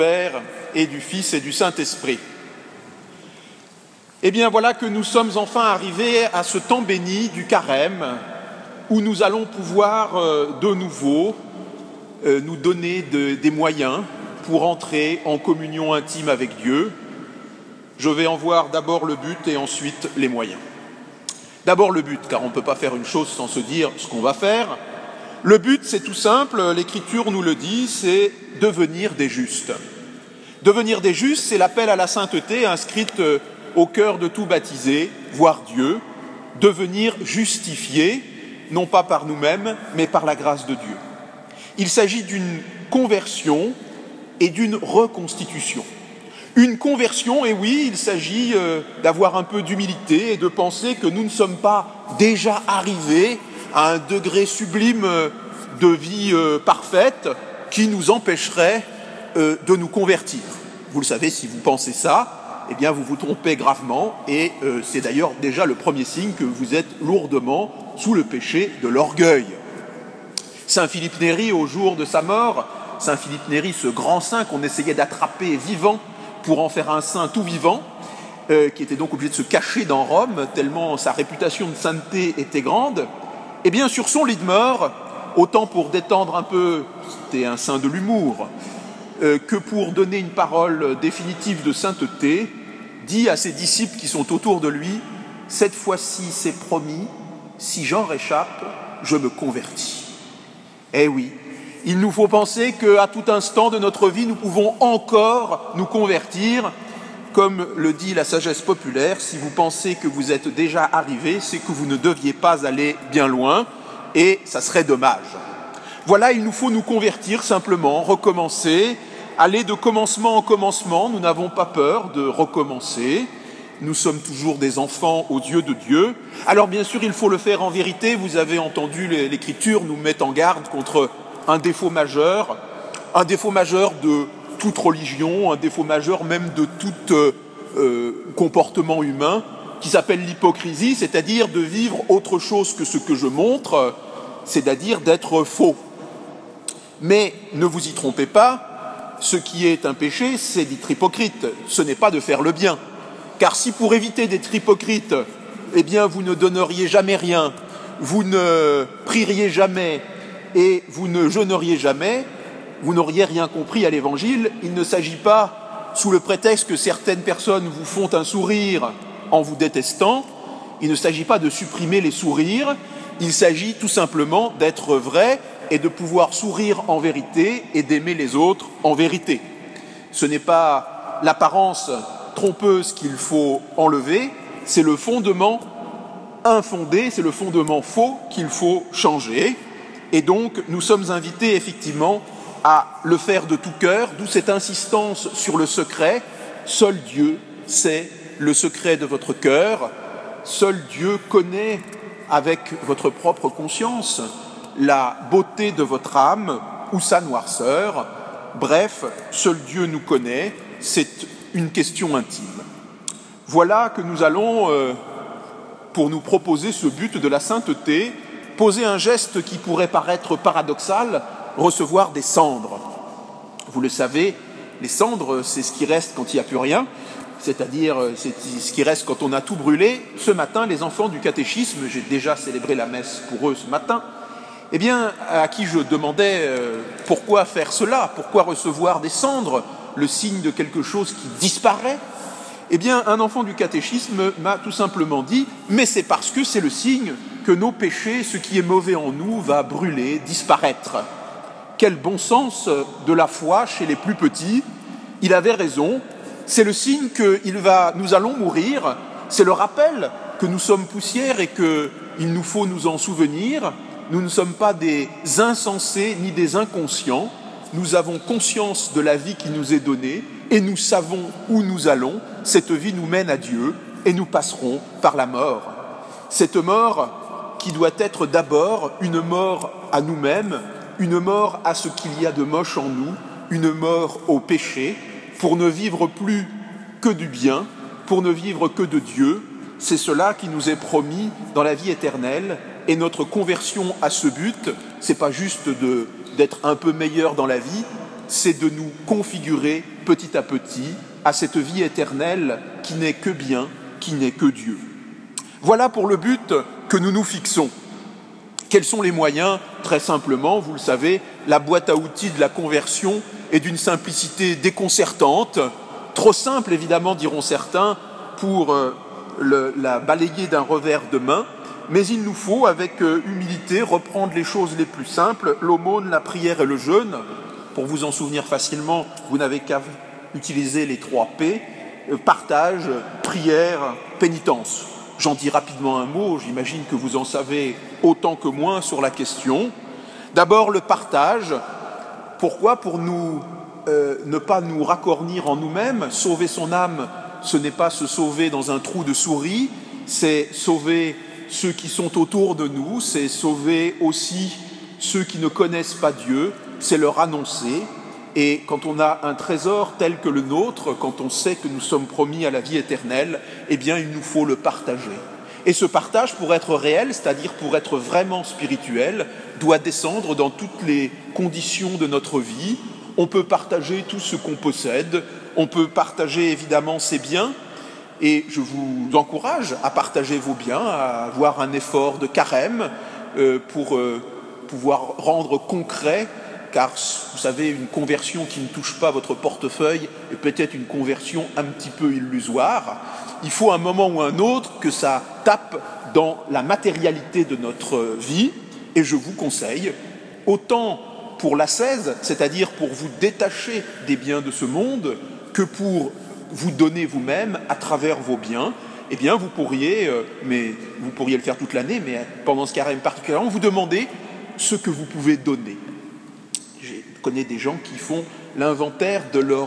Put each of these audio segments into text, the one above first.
Père et du Fils et du Saint-Esprit. Eh bien voilà que nous sommes enfin arrivés à ce temps béni du carême où nous allons pouvoir de nouveau nous donner des moyens pour entrer en communion intime avec Dieu. Je vais en voir d'abord le but et ensuite les moyens. D'abord le but, car on ne peut pas faire une chose sans se dire ce qu'on va faire. Le but, c'est tout simple, l'Écriture nous le dit, c'est devenir des justes. Devenir des justes, c'est l'appel à la sainteté inscrite au cœur de tout baptisé, voir Dieu, devenir justifié, non pas par nous-mêmes, mais par la grâce de Dieu. Il s'agit d'une conversion et d'une reconstitution. Une conversion, et oui, il s'agit d'avoir un peu d'humilité et de penser que nous ne sommes pas déjà arrivés à un degré sublime de vie parfaite qui nous empêcherait de nous convertir. Vous le savez, si vous pensez ça, eh bien vous vous trompez gravement et c'est d'ailleurs déjà le premier signe que vous êtes lourdement sous le péché de l'orgueil. Saint Philippe Néri, au jour de sa mort, Saint Philippe Néri, ce grand saint qu'on essayait d'attraper vivant pour en faire un saint tout vivant, qui était donc obligé de se cacher dans Rome, tellement sa réputation de sainteté était grande, eh bien sur son lit de mort, autant pour détendre un peu, c'était un saint de l'humour, que pour donner une parole définitive de sainteté, dit à ses disciples qui sont autour de lui, « Cette fois-ci, c'est promis, si j'en réchappe, je me convertis. » Eh oui, il nous faut penser qu'à tout instant de notre vie, nous pouvons encore nous convertir. Comme le dit la sagesse populaire, si vous pensez que vous êtes déjà arrivé, c'est que vous ne deviez pas aller bien loin, et ça serait dommage. Voilà, il nous faut nous convertir simplement, recommencer, aller de commencement en commencement. Nous n'avons pas peur de recommencer. Nous sommes toujours des enfants aux yeux de Dieu. Alors bien sûr, il faut le faire en vérité. Vous avez entendu l'Écriture nous mettre en garde contre un défaut majeur de toute religion, un défaut majeur même de tout comportement humain, qui s'appelle l'hypocrisie, c'est-à-dire de vivre autre chose que ce que je montre, c'est-à-dire d'être faux. Mais ne vous y trompez pas, ce qui est un péché, c'est d'être hypocrite, ce n'est pas de faire le bien. Car si pour éviter d'être hypocrite, eh bien vous ne donneriez jamais rien, vous ne prieriez jamais et vous ne jeûneriez jamais, vous n'auriez rien compris à l'Évangile. Il ne s'agit pas, sous le prétexte que certaines personnes vous font un sourire en vous détestant, il ne s'agit pas de supprimer les sourires, il s'agit tout simplement d'être vrai et de pouvoir sourire en vérité et d'aimer les autres en vérité. Ce n'est pas l'apparence trompeuse qu'il faut enlever, c'est le fondement infondé, c'est le fondement faux qu'il faut changer. Et donc, nous sommes invités effectivement à le faire de tout cœur, d'où cette insistance sur le secret. Seul Dieu sait le secret de votre cœur, seul Dieu connaît avec votre propre conscience la beauté de votre âme ou sa noirceur. Bref, seul Dieu nous connaît, c'est une question intime. Voilà que nous allons, pour nous proposer ce but de la sainteté, poser un geste qui pourrait paraître paradoxal, recevoir des cendres. Vous le savez, les cendres, c'est ce qui reste quand il n'y a plus rien, c'est-à-dire c'est ce qui reste quand on a tout brûlé. Ce matin, les enfants du catéchisme, j'ai déjà célébré la messe pour eux ce matin, eh bien, à qui je demandais pourquoi faire cela, pourquoi recevoir des cendres, le signe de quelque chose qui disparaît. Eh bien, un enfant du catéchisme m'a tout simplement dit « Mais c'est parce que c'est le signe que nos péchés, ce qui est mauvais en nous, va brûler, disparaître. » Quel bon sens de la foi chez les plus petits. Il avait raison, c'est le signe que nous allons mourir, c'est le rappel que nous sommes poussière et qu'il nous faut nous en souvenir. Nous ne sommes pas des insensés ni des inconscients, nous avons conscience de la vie qui nous est donnée et nous savons où nous allons. Cette vie nous mène à Dieu et nous passerons par la mort. Cette mort qui doit être d'abord une mort à nous-mêmes, une mort à ce qu'il y a de moche en nous, une mort au péché, pour ne vivre plus que du bien, pour ne vivre que de Dieu. C'est cela qui nous est promis dans la vie éternelle. Et notre conversion à ce but, c'est pas juste d'être un peu meilleur dans la vie, c'est de nous configurer petit à petit à cette vie éternelle qui n'est que bien, qui n'est que Dieu. Voilà pour le but que nous nous fixons. Quels sont les moyens? Très simplement, vous le savez, la boîte à outils de la conversion est d'une simplicité déconcertante, trop simple évidemment diront certains pour la balayer d'un revers de main, mais il nous faut avec humilité reprendre les choses les plus simples, l'aumône, la prière et le jeûne. Pour vous en souvenir facilement, vous n'avez qu'à utiliser les 3 P, partage, prière, pénitence. J'en dis rapidement un mot, j'imagine que vous en savez autant que moi sur la question. D'abord, le partage. Pourquoi? Pour ne pas nous racornir en nous-mêmes. Sauver son âme, ce n'est pas se sauver dans un trou de souris, c'est sauver ceux qui sont autour de nous, c'est sauver aussi ceux qui ne connaissent pas Dieu, c'est leur annoncer. Et quand on a un trésor tel que le nôtre, quand on sait que nous sommes promis à la vie éternelle, eh bien il nous faut le partager. Et ce partage, pour être réel, c'est-à-dire pour être vraiment spirituel, doit descendre dans toutes les conditions de notre vie. On peut partager tout ce qu'on possède, on peut partager évidemment ses biens, et je vous encourage à partager vos biens, à avoir un effort de carême pour pouvoir rendre concret, car vous savez, une conversion qui ne touche pas votre portefeuille est peut-être une conversion un petit peu illusoire. Il faut un moment ou un autre que ça tape dans la matérialité de notre vie, et je vous conseille, autant pour l'ascèse, c'est-à-dire pour vous détacher des biens de ce monde, que pour vous donner vous-même à travers vos biens, eh bien vous pourriez le faire toute l'année, mais pendant ce carême particulièrement, vous demandez ce que vous pouvez donner. Je connais des gens qui font l'inventaire de leur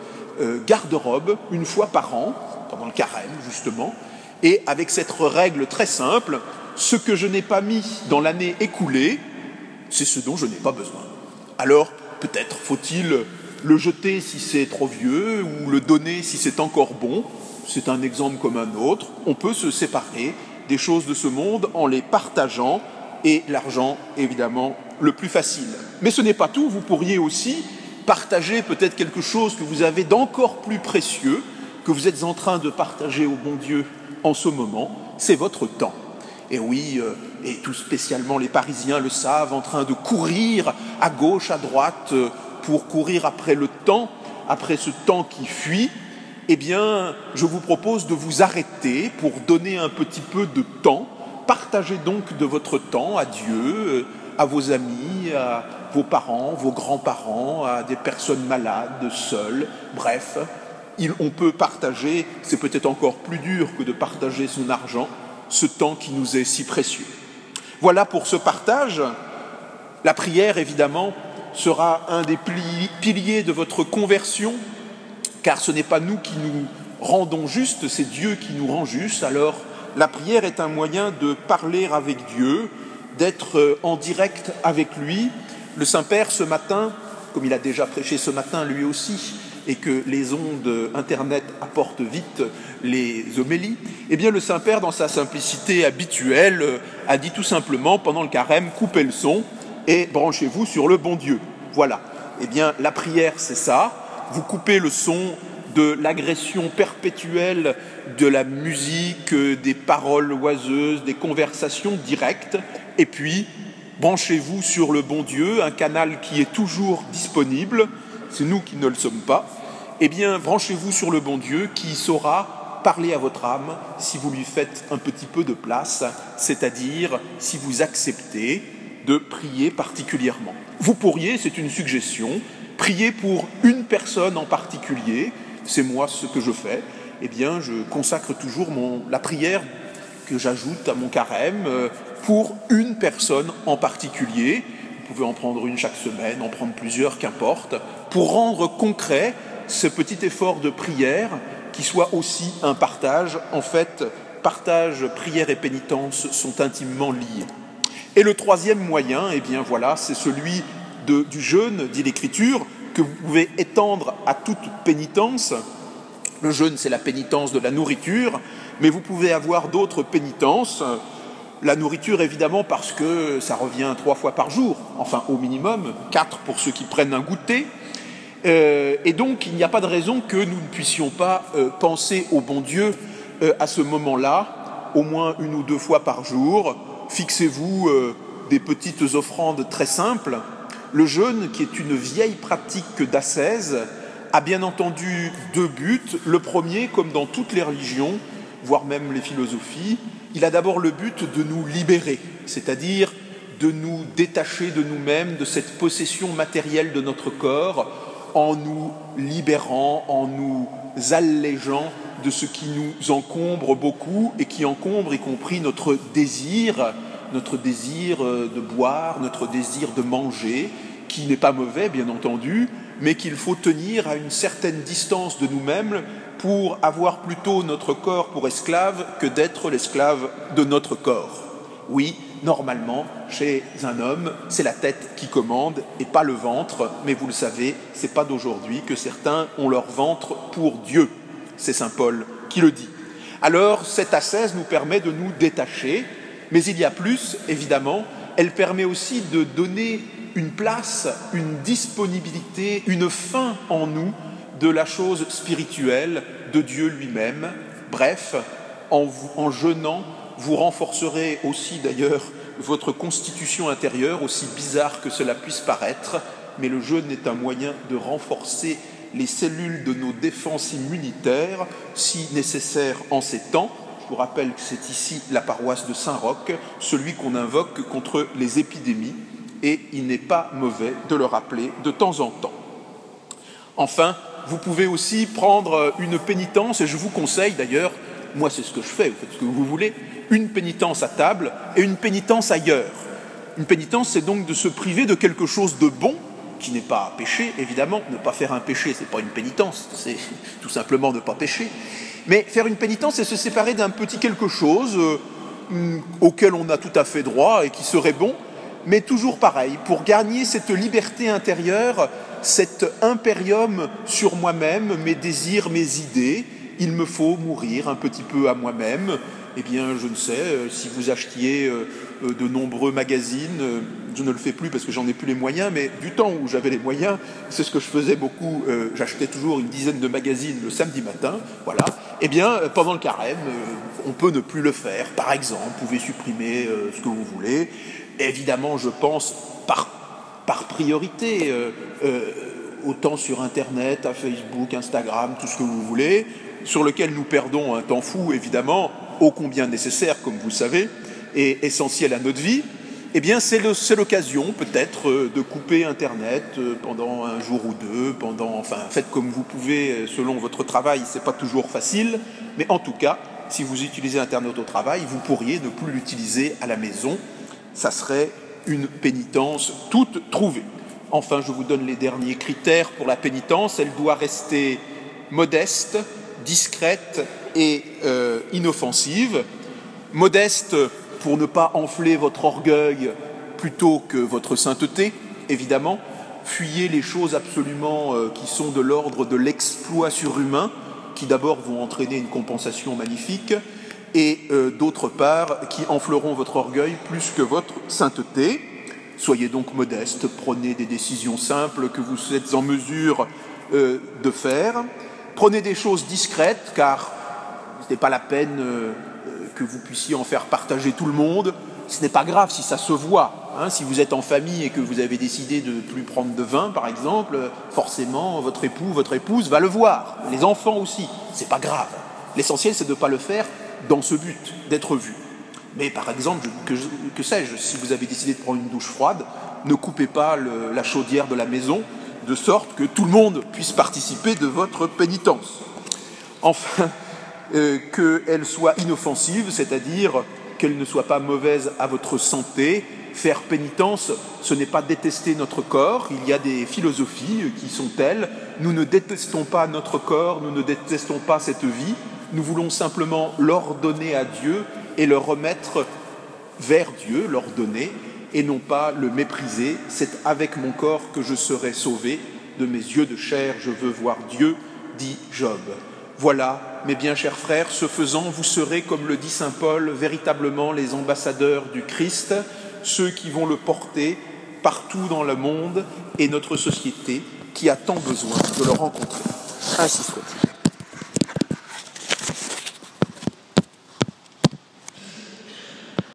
garde-robe une fois par an, pendant le carême justement, et avec cette règle très simple, ce que je n'ai pas mis dans l'année écoulée, c'est ce dont je n'ai pas besoin. Alors peut-être faut-il le jeter si c'est trop vieux ou le donner si c'est encore bon. C'est un exemple comme un autre. On peut se séparer des choses de ce monde en les partageant, et l'argent, évidemment, le plus facile. Mais ce n'est pas tout. Vous pourriez aussi partager peut-être quelque chose que vous avez d'encore plus précieux, que vous êtes en train de partager au bon Dieu en ce moment, c'est votre temps. Et oui, et tout spécialement les Parisiens le savent, en train de courir à gauche, à droite, pour courir après le temps, après ce temps qui fuit, eh bien, je vous propose de vous arrêter pour donner un petit peu de temps. Partagez donc de votre temps à Dieu, à vos amis, à vos parents, vos grands-parents, à des personnes malades, seules, bref. On peut partager, c'est peut-être encore plus dur que de partager son argent, ce temps qui nous est si précieux. Voilà pour ce partage. La prière, évidemment, sera un des piliers de votre conversion, car ce n'est pas nous qui nous rendons justes, c'est Dieu qui nous rend justes. Alors, la prière est un moyen de parler avec Dieu, d'être en direct avec lui. Le Saint-Père, ce matin, comme il a déjà prêché ce matin lui aussi, et que les ondes Internet apportent vite les homélies, eh bien le Saint-Père, dans sa simplicité habituelle, a dit tout simplement, pendant le carême, coupez le son et branchez-vous sur le bon Dieu. Voilà. Eh bien, la prière, c'est ça. Vous coupez le son de l'agression perpétuelle de la musique, des paroles oiseuses, des conversations directes, et puis branchez-vous sur le bon Dieu, un canal qui est toujours disponible, c'est nous qui ne le sommes pas. Eh bien, branchez-vous sur le bon Dieu qui saura parler à votre âme si vous lui faites un petit peu de place, c'est-à-dire si vous acceptez de prier particulièrement. Vous pourriez, c'est une suggestion, prier pour une personne en particulier, c'est moi ce que je fais, eh bien je consacre toujours la prière que j'ajoute à mon carême pour une personne en particulier. Vous pouvez en prendre une chaque semaine, en prendre plusieurs, qu'importe, pour rendre concret ce petit effort de prière qui soit aussi un partage. En fait, partage, prière et pénitence sont intimement liés. Et le troisième moyen, eh bien voilà, c'est celui du jeûne, dit l'Écriture, que vous pouvez étendre à toute pénitence. Le jeûne, c'est la pénitence de la nourriture, mais vous pouvez avoir d'autres pénitences. La nourriture, évidemment, parce que ça revient 3 fois par jour, enfin au minimum, 4 pour ceux qui prennent un goûter. Et donc, il n'y a pas de raison que nous ne puissions pas penser au bon Dieu à ce moment-là, au moins 1 ou 2 fois par jour. Fixez-vous des petites offrandes très simples. Le jeûne, qui est une vieille pratique d'ascèse, a bien entendu 2 buts. Le premier, comme dans toutes les religions, voire même les philosophies, il a d'abord le but de nous libérer, c'est-à-dire de nous détacher de nous-mêmes, de cette possession matérielle de notre corps, en nous libérant, en nous allégeant de ce qui nous encombre beaucoup et qui encombre y compris notre désir de boire, notre désir de manger, qui n'est pas mauvais bien entendu, mais qu'il faut tenir à une certaine distance de nous-mêmes pour avoir plutôt notre corps pour esclave que d'être l'esclave de notre corps. Oui, normalement, chez un homme, c'est la tête qui commande et pas le ventre, mais vous le savez, c'est pas d'aujourd'hui que certains ont leur ventre pour Dieu. C'est saint Paul qui le dit. Alors, cette ascèse nous permet de nous détacher, mais il y a plus, évidemment, elle permet aussi de donner une place, une disponibilité, une fin en nous de la chose spirituelle, de Dieu lui-même. Bref, en jeûnant, vous renforcerez aussi d'ailleurs votre constitution intérieure, aussi bizarre que cela puisse paraître, mais le jeûne est un moyen de renforcer les cellules de nos défenses immunitaires, si nécessaire en ces temps. Je vous rappelle que c'est ici la paroisse de Saint-Roch, celui qu'on invoque contre les épidémies, et il n'est pas mauvais de le rappeler de temps en temps. Enfin, vous pouvez aussi prendre une pénitence, et je vous conseille d'ailleurs, moi c'est ce que je fais, vous faites ce que vous voulez, une pénitence à table et une pénitence ailleurs. Une pénitence, c'est donc de se priver de quelque chose de bon, qui n'est pas péché, évidemment. Ne pas faire un péché, c'est pas une pénitence, c'est tout simplement ne pas pécher. Mais faire une pénitence, c'est se séparer d'un petit quelque chose auquel on a tout à fait droit et qui serait bon, mais toujours pareil, pour gagner cette liberté intérieure, cet impérium sur moi-même, mes désirs, mes idées, il me faut mourir un petit peu à moi-même. Eh bien, je ne sais, si vous achetiez de nombreux magazines, je ne le fais plus parce que j'en ai plus les moyens, mais du temps où j'avais les moyens, c'est ce que je faisais beaucoup, j'achetais toujours une dizaine de magazines le samedi matin, voilà. Eh bien, pendant le carême, on peut ne plus le faire. Par exemple, vous pouvez supprimer ce que vous voulez. Évidemment, je pense par priorité, autant sur Internet, à Facebook, Instagram, tout ce que vous voulez, sur lequel nous perdons un temps fou, évidemment, ô combien nécessaire, comme vous le savez, et essentiel à notre vie. Eh bien, c'est l'occasion, peut-être, de couper Internet pendant 1 jour ou 2, enfin, faites comme vous pouvez, selon votre travail, c'est pas toujours facile, mais en tout cas, si vous utilisez Internet au travail, vous pourriez ne plus l'utiliser à la maison. Ça serait une pénitence toute trouvée. Enfin, je vous donne les derniers critères pour la pénitence. Elle doit rester modeste, discrète et inoffensive. Modeste pour ne pas enfler votre orgueil plutôt que votre sainteté, évidemment. Fuyez les choses absolument qui sont de l'ordre de l'exploit surhumain, qui d'abord vont entraîner une compensation magnifique, et d'autre part, qui enfleront votre orgueil plus que votre sainteté. Soyez donc modeste, prenez des décisions simples que vous êtes en mesure de faire. Prenez des choses discrètes, car ce n'est pas la peine que vous puissiez en faire partager tout le monde. Ce n'est pas grave si ça se voit. Si vous êtes en famille et que vous avez décidé de ne plus prendre de vin, par exemple, forcément, votre époux, votre épouse va le voir. Les enfants aussi. C'est pas grave. L'essentiel, c'est de ne pas le faire dans ce but, d'être vu. Mais par exemple, que sais-je, si vous avez décidé de prendre une douche froide, ne coupez pas la chaudière de la maison, de sorte que tout le monde puisse participer de votre pénitence. Enfin, qu'elle soit inoffensive, c'est-à-dire qu'elle ne soit pas mauvaise à votre santé. Faire pénitence, ce n'est pas détester notre corps. Il y a des philosophies qui sont telles. Nous ne détestons pas notre corps, nous ne détestons pas cette vie. Nous voulons simplement l'ordonner à Dieu et le remettre vers Dieu, l'ordonner, et non pas le mépriser. C'est avec mon corps que je serai sauvé. De mes yeux de chair, je veux voir Dieu, dit Job. Voilà, mes bien chers frères, ce faisant, vous serez, comme le dit saint Paul, véritablement les ambassadeurs du Christ, ceux qui vont le porter partout dans le monde et notre société, qui a tant besoin de le rencontrer. Ainsi soit-il.